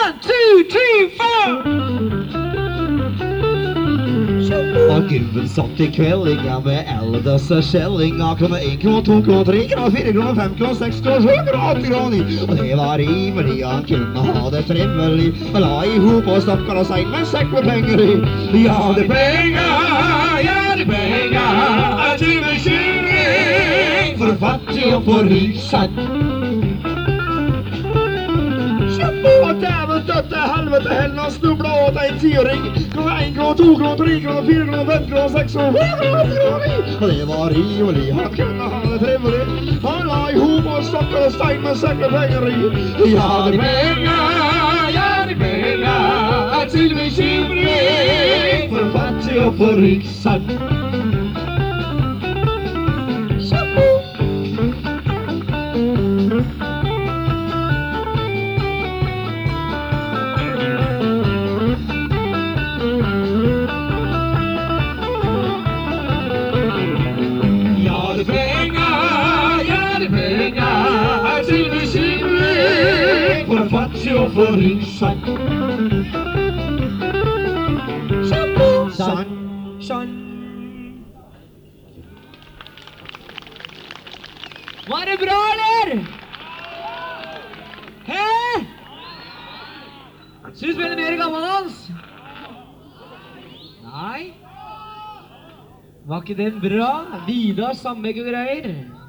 1, 2, 3, 4. Og gubben satt I kveldinga med eldeste skjellinga. Kroner 1, kroner 2, kroner 3, kroner 4, kroner 5, kroner 6, kroner 7, kroner 8, kroner 9. Og det var rimelig, han kunne ha det trivelig. Og la ihop og stakkar og sein med en sekk med penger I. Ja, det penger, til bekymring for fattig og for riksatt. Dæven døtte helvete hellen han snubla åt en tioring. Kroner 1, kroner 2, kroner 3, kroner 4, kroner 5, kroner 6, kroner 7, kroner 8, kroner 9. Og det var rimelig, han kunne ha det trivelig. Han la ihop og stakkar og stein med sekk med penger I. Ja, det penger, til bekymring for fattig og for riksatt. For fattig og for riksatt. Sann. Var det bra, eller? Hæ? Skal vi spille mer gammeldans? Nei. Var ikke den bra? Vidar Sandbekk og greier.